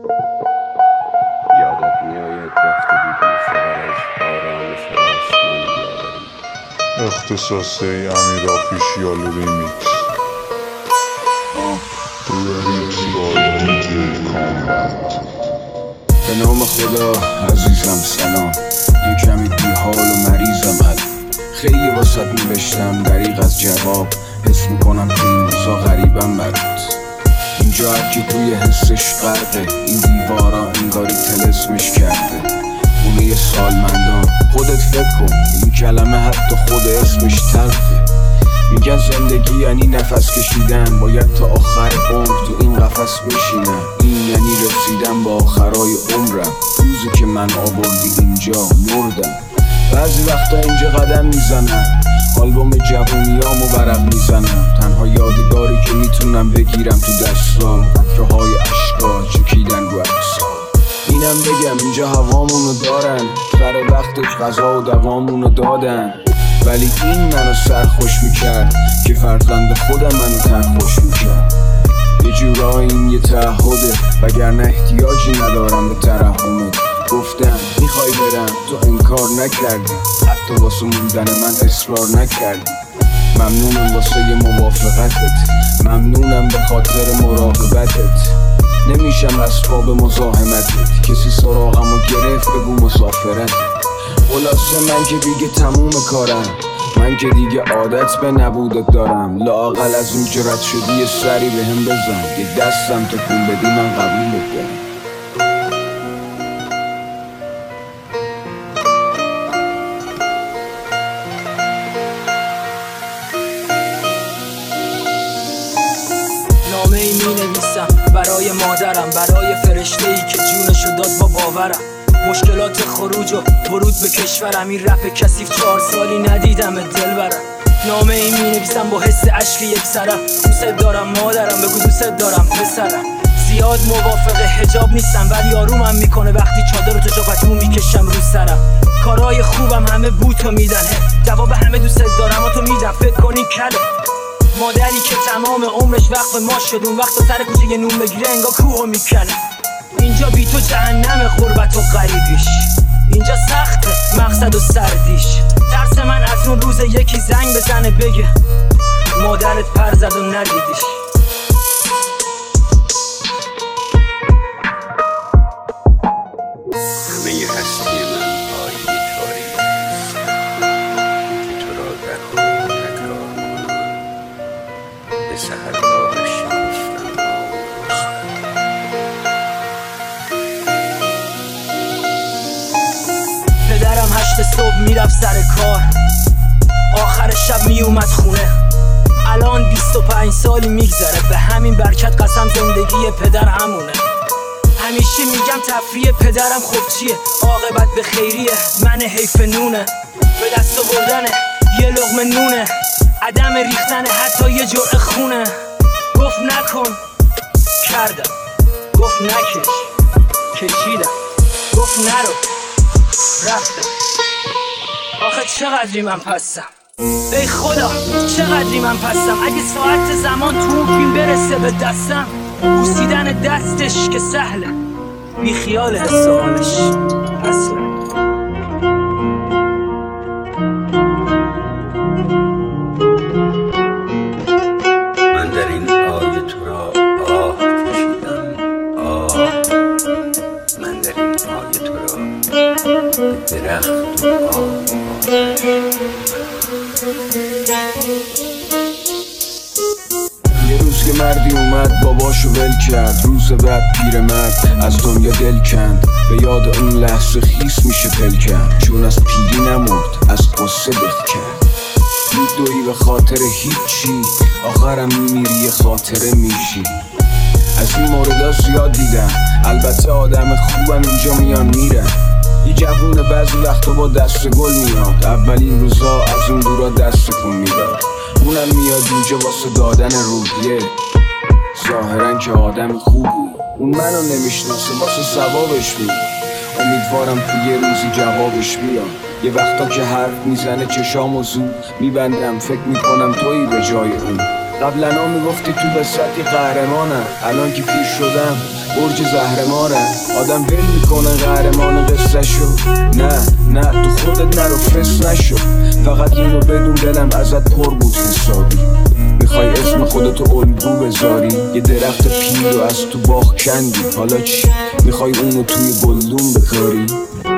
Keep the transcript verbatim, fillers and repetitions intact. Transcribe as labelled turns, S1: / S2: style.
S1: یادت میآید رفته بودی فقط از آرامش آسمان بیاوری.
S2: اختصاصه امیر آفیشیال ریمیکس. ریمیکس بای دیجی کامبت.
S3: به نام خدا عزیزم سلام، یه کمی بیحال و مریضم. حد خیلی واسط نوشتم دریغ از جواب، حس میکنم که این روزا غریبم برات. اینجا هرکی توی حسش غرقه، این دیوارا انگاری طلسمش کرده. خونه سالمندان خودت فکر کن، این کلمه حتی خود اسمش تلخه. میگن زندگی یعنی نفس کشیدن، باید تا آخر عمر تو این قفس بشینم. این یعنی رسیدن با آخرای عمرم، روزی که من آوردی اینجا مردم. بعضی وقتا اینجا قدم میزنم، آلبوم جوونیامو ورق میزنم. تنها یادگاری که میتونم بگیرم تو دستام، قطره‌های اشکا چکیدن رو عکس‌ها. اینم بگم اینجا هوامونو دارن، سر وقتش غذا و دوامونو دادن. ولی این منو سرخوش میکرد که فرزند خودم منو تنخوش میکرد. یه جورایی این یه تعهده، وگرنه احتیاجی ندارم به ترحمت. گفتم میخوای برم، تو انکار نکردی، حتی واسه موندن من اصرار نکردی. ممنونم واسه موافقتت، ممنونم به خاطر مراقبتت. نمیشم اسباب مزاحمتت، کسی سراغمو گرفت بگو مسافرت. خلاصه من که دیگه تموم کارم، من که دیگه عادت به نبودت دارم. لااقل از اون جرات شدی یه سری به هم بزن، یه دستم تکون بدی من قبولت دارم.
S4: نامه ای می نویسم برای مادرم، برای فرشته ای که جونشو داد با باورم. مشکلات خروج و ورود به کشورم، این رپ کثیف چهار سالی ندیدم دل برم. نامه ای می نویسم با حس عشق یک سرم، دوست دارم مادرم، بگو دوست دارم پسرم. زیاد موافق حجاب نیستم ولی آرومم میکنه وقتی چادر و تجافتمو میکشم رو سرم. کارهای خوبم همه بوتو میدن، جواب همه دوست دارم و تو میدم، فکر کنی کله. مادری که تمام عمرش وقف ما شد، اون وقت سر کوچه یه نون بگیره انگار کوهو میکنه. اینجا بی تو جهنم غربت و غریبیش، اینجا سخته مقصد و سردیش. ترس من از اون روز یکی زنگ بزنه بگه مادرت پر زد و ندیدیش.
S1: همه هستی من پایی تاریک است که تو را در خود تکرار کنم. به سحرگاه شکفتم
S4: پدرم هشت صبح میرفت سر کار، آخر شب میومد خونه. الان بیست و پنج سالی میگذره، به همین برکت قسم زندگی پدر همونه. همیشه میگم تفریح پدرم خب چیه، عاقبت به خیریه، من حیف نونه. به دست آوردنه یه لقمه نونه، عدم ریختن حتی یه جرعه خونه. گفت نکن کردم، گفت نکش کشیدم، گفت نرو رفتم. آخه چقدری من پستم، ای خدا چقدری من پستم. اگه ساعت زمان تو اون فیلم برسه به دستم، بوسیدن دستش که سهله، بی خیال حس و حالش اصلا.
S1: من در این آیه تو را آه کشیدم، آه. من در این آیه تو را به درخت و آه
S3: یه روز که مردی اومد باباشو ول کرد، روز بعد پیرمرد از دنیا دل کند. به یاد اون لحظه خیس میشه پلکن، چون از پیری نمرد از قصه دق کرد. میدوی به خاطر هیچی، آخرم میمیری یه خاطره میشی. از این موردا زیاد دیدم، البته آدم خوبم اینجا میان میرن. یه جوونه بعضی وقتا با دست گل میاد، اولین روزا از اون دورا دستتون میداد. اونم میاد اینجا واسه دادن روحیه، ظاهرن که آدم خوبی. اون منو نمیشناسه واسه ثوابش میاد، امیدوارم تو یه روزی جوابش بیاد. یه وقتا که حرف میزنه چشامو زود میبندم، فکر میکنم تویی به جای اون. قبلا میگفتی تو وسطی قهرمانم، الان که پیر شدم برج زهرمارم. آدم ول میکنه قهرمان قصه شو، نه نه تو خودت نرو فس نشو. فقط اینو بدون دلم ازت پر بود حسابی. میخوای اسم خودتو الگو بذاری، یه درخت پیر رو از تو باغ کندی، حالا چی؟ میخوای اونو توی گلدون بکاری؟